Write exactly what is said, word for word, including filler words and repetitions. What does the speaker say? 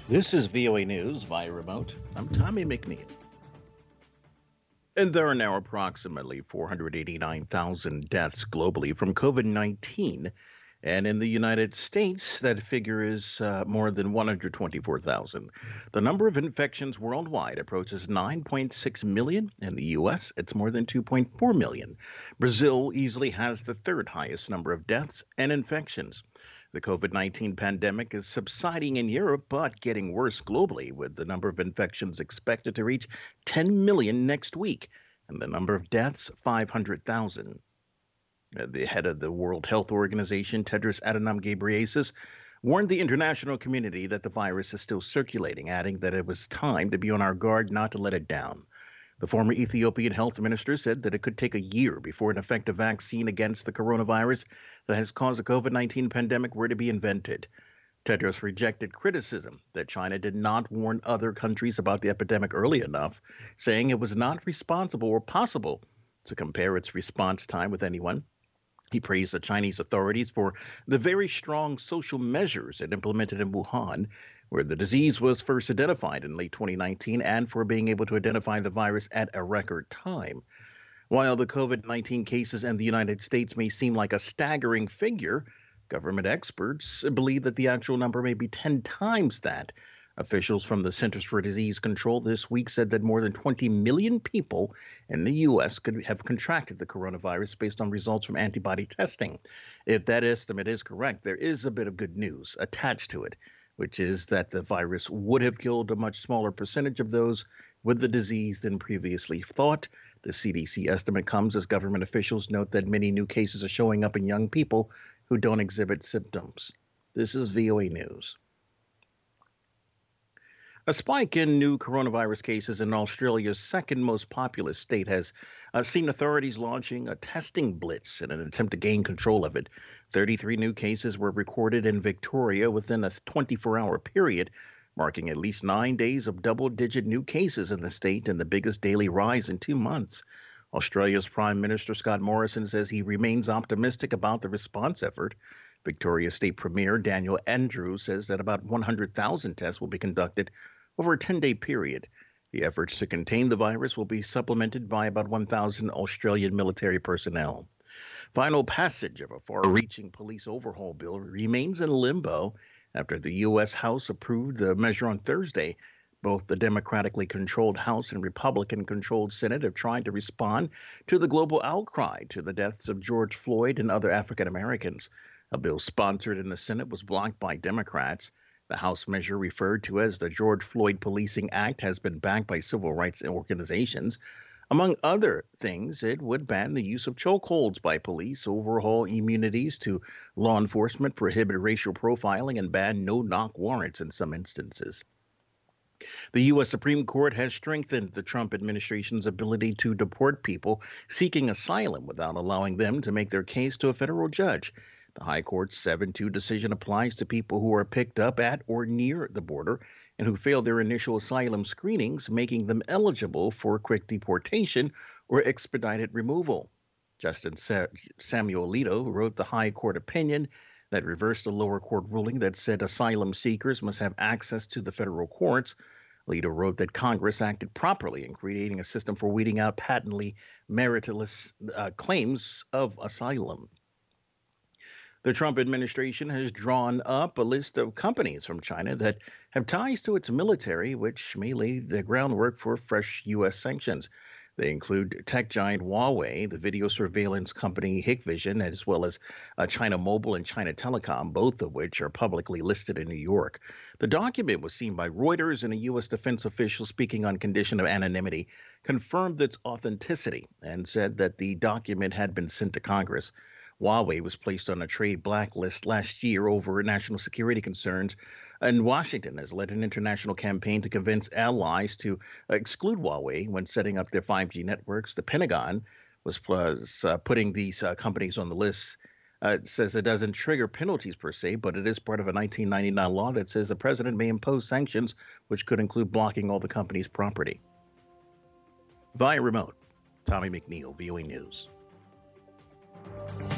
This is V O A News via remote. I'm Tommy McNeil. And there are now approximately four hundred eighty-nine thousand deaths globally from COVID nineteen. And in the United States, that figure is uh, more than one hundred twenty-four thousand. The number of infections worldwide approaches nine point six million. In the U S, it's more than two point four million. Brazil easily has the third highest number of deaths and infections. The COVID nineteen pandemic is subsiding in Europe, but getting worse globally, with the number of infections expected to reach ten million next week, and the number of deaths five hundred thousand. Uh, The head of the World Health Organization, Tedros Adhanom Ghebreyesus, warned the international community that the virus is still circulating, adding that it was time to be on our guard not to let it down. The former Ethiopian health minister said that it could take a year before an effective vaccine against the coronavirus that has caused the COVID nineteen pandemic were to be invented. Tedros rejected criticism that China did not warn other countries about the epidemic early enough, saying it was not responsible or possible to compare its response time with anyone. He praised the Chinese authorities for the very strong social measures it implemented in Wuhan, where the disease was first identified in late twenty nineteen, and for being able to identify the virus at a record time. While the COVID nineteen cases in the United States may seem like a staggering figure, government experts believe that the actual number may be ten times that. Officials from the Centers for Disease Control this week said that more than twenty million people in the U S could have contracted the coronavirus based on results from antibody testing. If that estimate is correct, there is a bit of good news attached to it, which is that the virus would have killed a much smaller percentage of those with the disease than previously thought. The C D C estimate comes as government officials note that many new cases are showing up in young people who don't exhibit symptoms. This is V O A News. A spike in new coronavirus cases in Australia's second most populous state has uh, seen authorities launching a testing blitz in an attempt to gain control of it. thirty-three new cases were recorded in Victoria within a twenty-four hour period, marking at least nine days of double digit new cases in the state and the biggest daily rise in two months. Australia's Prime Minister Scott Morrison says he remains optimistic about the response effort. Victoria State Premier Daniel Andrews says that about one hundred thousand tests will be conducted over a ten day period. The efforts to contain the virus will be supplemented by about one thousand Australian military personnel. Final passage of a far reaching police overhaul bill remains in limbo after the U S. House approved the measure on Thursday. Both the Democratically controlled House and Republican controlled Senate have tried to respond to the global outcry to the deaths of George Floyd and other African Americans. A bill sponsored in the Senate was blocked by Democrats. The House measure, referred to as the George Floyd Policing Act, has been backed by civil rights organizations. Among other things, it would ban the use of chokeholds by police, overhaul immunities to law enforcement, prohibit racial profiling, and ban no-knock warrants in some instances. The U S. Supreme Court has strengthened the Trump administration's ability to deport people seeking asylum without allowing them to make their case to a federal judge. The High Court's seven two decision applies to people who are picked up at or near the border and who fail their initial asylum screenings, making them eligible for quick deportation or expedited removal. Justice Sa- Samuel Alito wrote the High Court opinion that reversed the lower court ruling that said asylum seekers must have access to the federal courts. Alito wrote that Congress acted properly in creating a system for weeding out patently meritless uh, claims of asylum. The Trump administration has drawn up a list of companies from China that have ties to its military, which may lay the groundwork for fresh U S sanctions. They include tech giant Huawei, the video surveillance company Hikvision, as well as uh, China Mobile and China Telecom, both of which are publicly listed in New York. The document was seen by Reuters, and a U S defense official speaking on condition of anonymity confirmed its authenticity and said that the document had been sent to Congress. Huawei was placed on a trade blacklist last year over national security concerns, and Washington has led an international campaign to convince allies to exclude Huawei when setting up their five G networks. The Pentagon was uh, putting these uh, companies on the list. Uh, it says it doesn't trigger penalties per se, but it is part of a nineteen ninety-nine law that says the president may impose sanctions, which could include blocking all the company's property. Via remote, Tommy McNeil, V O A News.